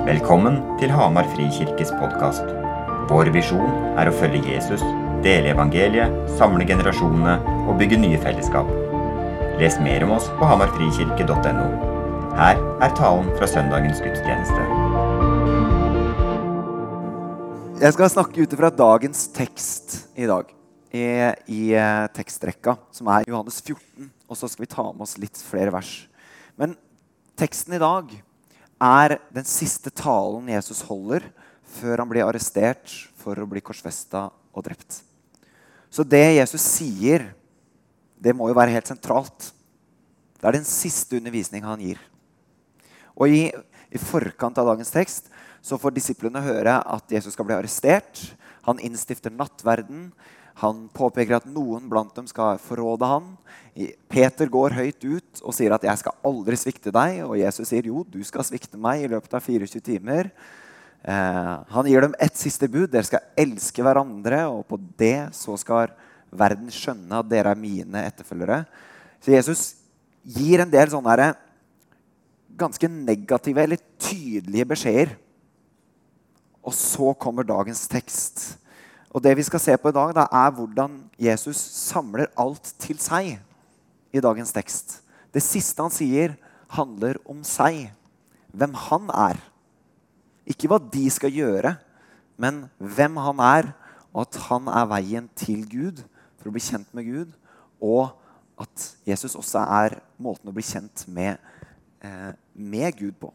Velkommen til Hamar Frikirkes podcast. Vår visjon å følge Jesus, dele evangeliet, samle generasjonene og bygge nye fellesskap. Les mer om oss på hamarfrikirke.no. Her talen fra søndagens gudstjeneste. Jeg skal snakke ut fra dagens tekst i dag, i tekstrekka, som Johannes 14, og så skal vi ta med oss litt flere vers. Men teksten i dag den siste talen Jesus holder før han blir arrestert for å bli korsfestet og drept. Så det Jesus sier, det må jo være helt sentralt. Det den siste undervisning han gir. Og i forkant av dagens tekst så får disiplene høre at Jesus skal bli arrestert. Han innstifter nattverden. Han påpeker at noen blant dem skal forråde han. Peter går høyt ut og sier at jeg skal aldri svikte deg. Og Jesus sier jo, du skal svikte meg i løpet av 24 timer. Han gir dem et siste bud. Dere skal elske hverandre, og på det så skal verden skjønne at dere mine etterfølgere. Så Jesus gir en del sånne ganske negative eller tydelige beskjeder. Og så kommer dagens tekst. Og det vi skal se på i dag hvordan Jesus samler alt til seg i dagens tekst. Det siste han sier handler om seg. Hvem han Ikke hva de skal gjøre, men hvem han og at han veien til Gud for å bli kjent med Gud, og at Jesus også måten å bli kjent med Gud på.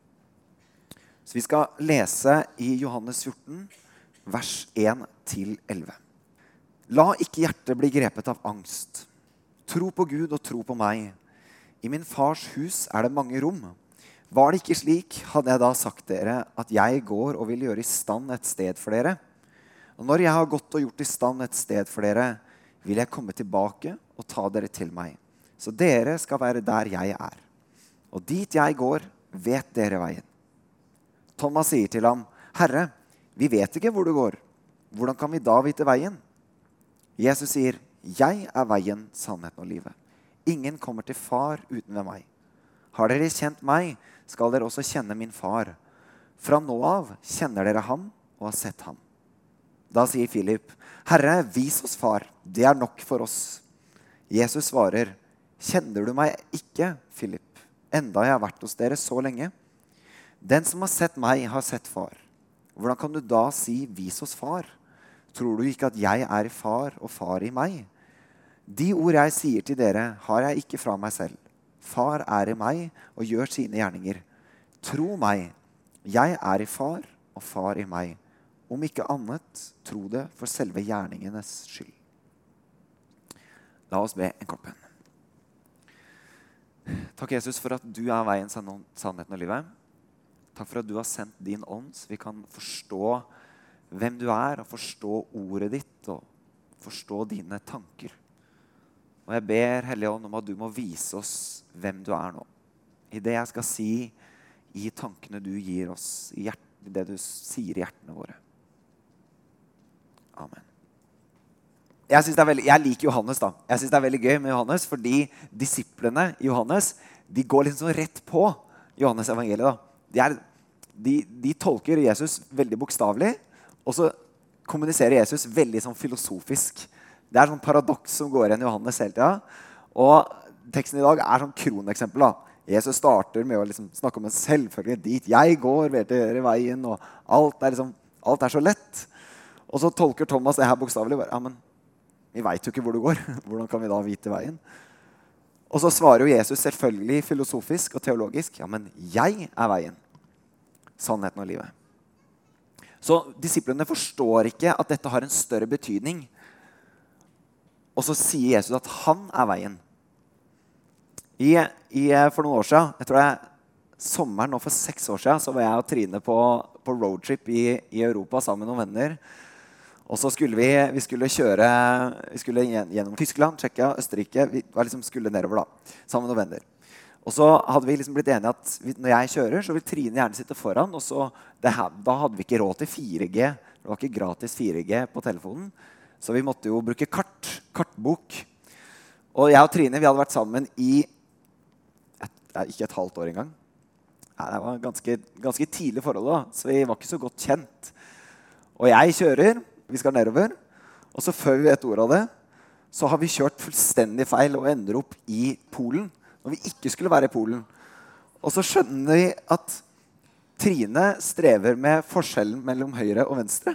Så vi skal lese i Johannes 14, vers 1-11. La ikke hjertet bli grepet av angst. Tro på Gud og tro på meg. I min fars hus det mange rom. Var det ikke slik, hadde jeg da sagt dere at jeg går og vil gjøre i stand et sted for dere. Og når jeg har gått og gjort i stand et sted for dere, vil jeg komme tilbake og ta dere til meg. Så dere skal være der jeg Og dit jeg går, vet dere veien. Thomas sier til ham, Herre, vi vet ikke hvor du går. Hvordan kan vi da vite veien? Jesus sier, jeg veien, sannheten og livet. Ingen kommer til far uten ved meg. Har dere kjent meg, skal dere også kjenne min far. Fra nå av kjenner dere ham og har sett ham. Da sier Philip, Herre, vis oss far, det nok for oss. Jesus svarer, kjenner du meg ikke, Philip, enda jeg har vært hos dere så lenge? Den som har sett meg, har sett far. Hvordan kan du da si, vis oss far? Tror du ikke at jeg i far og far i meg? De ord jeg sier til dere, har jeg ikke fra meg selv. Far i meg og gjør sine gjerninger. Tro meg, jeg i far og far i meg. Om ikke annet, tro det for selve gjerningenes skyld. La oss be en kort bønn. Takk, Jesus, for at du veien, sannheten og livet. Takk for at du har sendt din ånd, så vi kan forstå hvem du og forstå ordet ditt, og forstå dine tanker. Og jeg ber Hellige Ånd om at du må vise oss hvem du nå. I det jeg skal si, i tankene du gir oss, i det du sier i hjertene våre. Amen. Jeg liker Johannes da. Jeg synes det veldig gøy med Johannes, fordi disiplene i Johannes, de går liksom rett på Johannes evangeliet da. De tolker Jesus veldig bokstavlig, og så kommuniserer Jesus veldig sånn filosofisk. Det sånn paradoks som går igjen i Johannes hele tiden. Og teksten i dag sånn kroneksempel da. Jesus starter med å liksom snakke om en selvfølge dit jeg går, vet dere veien, og alt så lett. Og så tolker Thomas det her bokstavlig. Ja, men vi vet jo ikke hvor du går. Hvordan kan vi da vite veien? Og så svarer jo Jesus selvfølgelig filosofisk og teologisk. Ja, men jeg veien, sannheten og livet. Så disiplene forstår ikke at dette har en større betydning. Og så sier Jesus at han veien. For noen år siden, jeg tror sommeren nå for 6 år siden, så var jeg og Trine på roadtrip i Europa sammen med noen venner. Og så skulle vi skulle gjennom Tyskland, Tsjekkia, Østerrike. Vi skulle nedover da, sammen med noen venner. Og så hadde vi blitt enige at når jeg kjører, så vil Trine gjerne sitte foran. Og så, da hadde vi ikke råd til 4G. Det var ikke gratis 4G på telefonen. Så vi måtte jo bruke kartbok. Og jeg og Trine, vi hadde vært sammen i ikke et halvt år engang. det var ganske tidlig forhold da, så vi var ikke så godt kjent. Og jeg kjører, vi skal nedover, og så før vi vet ordet av det, så har vi kjørt fullstendig feil og ender opp i Polen, når vi ikke skulle være i Polen. Og så skjønner vi at Trine strever med forskjellen mellom høyre og venstre.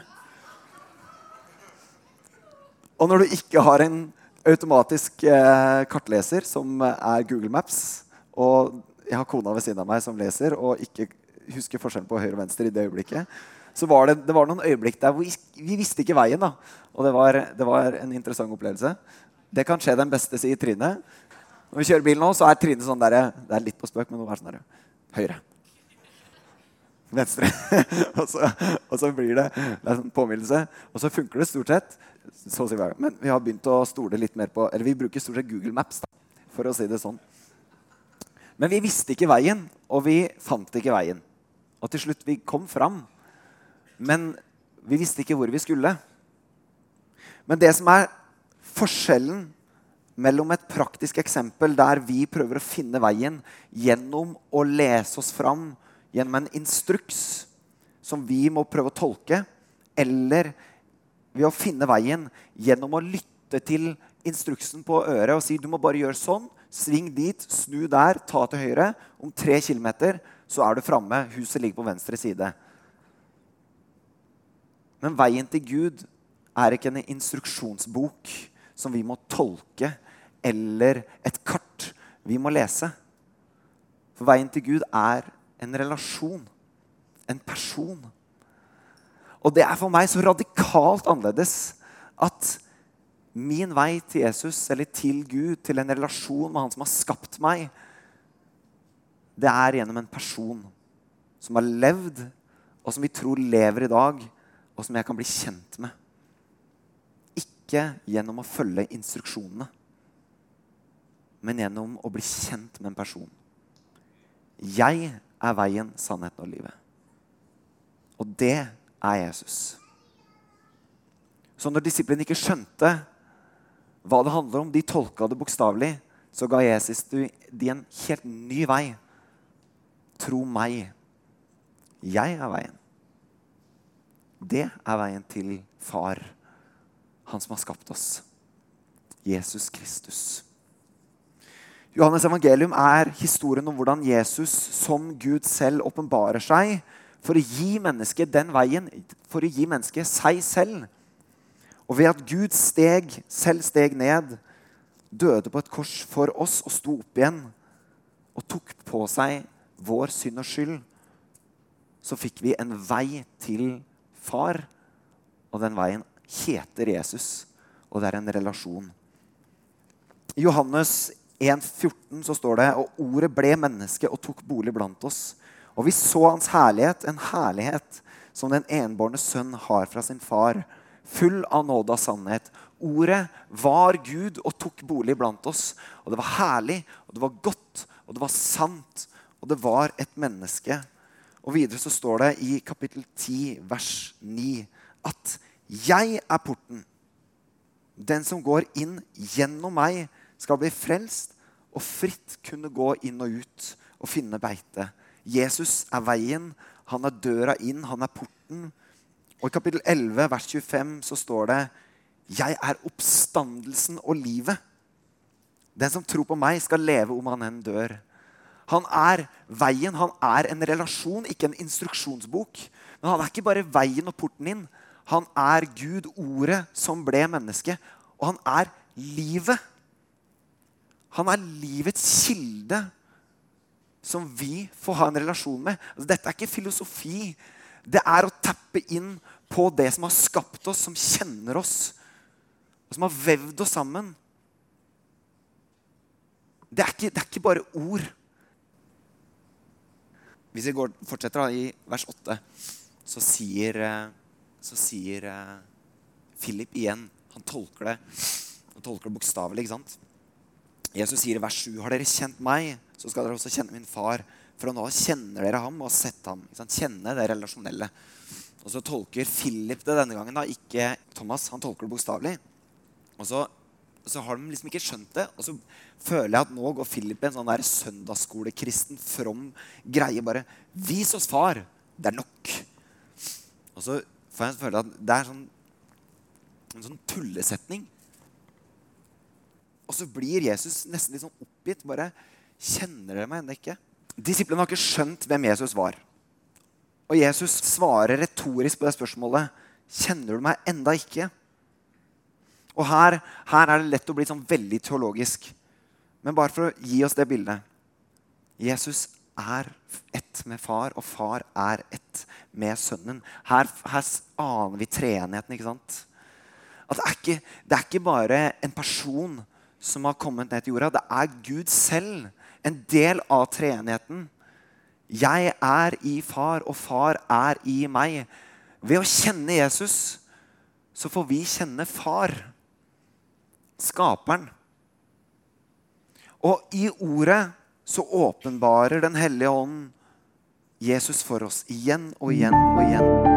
Og når du ikke har en automatisk kartleser som er Google Maps, og jeg har kona ved siden av meg som leser og ikke husker forskjellen på høyre og venstre i det øyeblikket, så var det var noen øyeblikk der hvor vi visste ikke veien da. Og det var en interessant opplevelse. Det kan skje den beste, sier Trine. Når vi kjører bil nå, så er Trine sånn der, det er litt på spøk, men nå er det sånn der, høyre, venstre, og så blir det en påminnelse, og så funker det stort sett, så sier vi, men vi har begynt å stole litt mer på, eller vi bruker stort sett Google Maps da, for å si det sånn. Men vi visste ikke veien, og vi fant ikke veien. Og til slutt vi kom fram, men vi visste ikke hvor vi skulle. Men det som er forskjellen mellom et praktisk eksempel der vi prøver å finne veien gjennom å lese oss fram gjennom en instruks som vi må prøve å tolke, eller ved å finne veien gjennom å lytte til instruksen på øret og si du må bare gjøre sånn, sving dit, snu der, ta til høyre, om 3 kilometer så er du fremme, huset ligger på venstre side. Men veien til Gud er ikke en instruksjonsbok som vi må tolke, eller et kart vi må lese. For veien til Gud er en relasjon, en person. Og det er for meg så radikalt annerledes at min vei til Jesus, eller til Gud, til en relasjon med han som har skapt meg, det er gjennom en person som har levd, og som vi tror lever i dag, og som jeg kan bli kjent med. Ikke gjennom å følge instruksjonene, men gjennom å bli kjent med en person. Jeg er veien, sannheten og livet. Og det er Jesus. Så når disiplene ikke skjønte hva det handler om, de tolket det bokstavelig, så ga Jesus de en helt ny vei. Tro meg. Jeg er veien. Det er veien til far, han som har skapt oss. Jesus Kristus. Johannes evangelium er historien om hvordan Jesus som Gud selv åpenbarer seg for å gi mennesket den veien, for å gi mennesket seg selv. Og ved at Gud selv steg ned, døde på et kors for oss og sto opp igjen og tok på seg vår synd og skyld, så fikk vi en vei til far, og den veien heter Jesus, og det er en relasjon. I Johannes 1,14 så står det, og ordet ble menneske og tok bolig blant oss, og vi så hans herlighet, en herlighet som den enbårne sønn har fra sin far, full av nåde og sannhet. Ordet var Gud og tok bolig blant oss, og det var herlig, og det var godt, og det var sant, og det var et menneske. Og videre så står det i kapittel 10, vers 9, at jeg er porten. Den som går inn gjennom meg skal bli frelst og fritt kunne gå inn og ut og finne beite. Jesus er veien, han er døra inn, han er porten. Og i kapittel 11, vers 25 så står det, jeg er oppstandelsen og livet. Den som tror på meg skal leve om han enn dør. Han er veien, han er en relasjon, ikke en instruksjonsbok. Men han er ikke bare veien og porten inn. Han er Gud, ordet som ble menneske. Og han er livet. Han er livets kilde som vi får ha en relasjon med. Altså, dette er ikke filosofi. Det er å tappe inn på det som har skapt oss, som kjenner oss, og som har vevd oss sammen. Det er ikke bare ord. Hvis vi fortsetter da, i vers 8, så sier Philip igjen, han tolker det bokstavelig, ikke sant? Jesus sier i vers 7, har dere kjent meg, så skal dere også kjenne min far. For nå kjenner dere ham og har sett ham. Ikke sant? Kjenne det relasjonelle. Og så tolker Philip det denne gangen da, ikke Thomas, han tolker det bokstavelig. Og så så har de liksom ikke skjønt det. Og så føler jeg at nå går Philip en sånn der søndagsskolekristen from greie. Bare, vis oss far, det er nok. Og så får jeg føle at det er en sånn tullesetning. Og så blir Jesus nesten litt sånn oppgitt. Bare, kjenner dere meg enda ikke? Disiplene har ikke skjønt hvem Jesus var. Og Jesus svarer retorisk på det spørsmålet. Kjenner du meg enda ikke? Og her er det lett å bli sånn veldig teologisk. Men bare for å gi oss det bildet. Jesus er ett med far, og far er ett med sønnen. Her aner vi treenigheten, ikke sant? At det er ikke bare en person som har kommet ned til jorda. Det er Gud selv, en del av treenigheten. Jeg er i far, og far er i meg. Ved å kjenne Jesus, så får vi kjenne far. Skaperen. Og i ordet så åpenbarer den hellige ånd Jesus for oss igjen og igjen og igjen.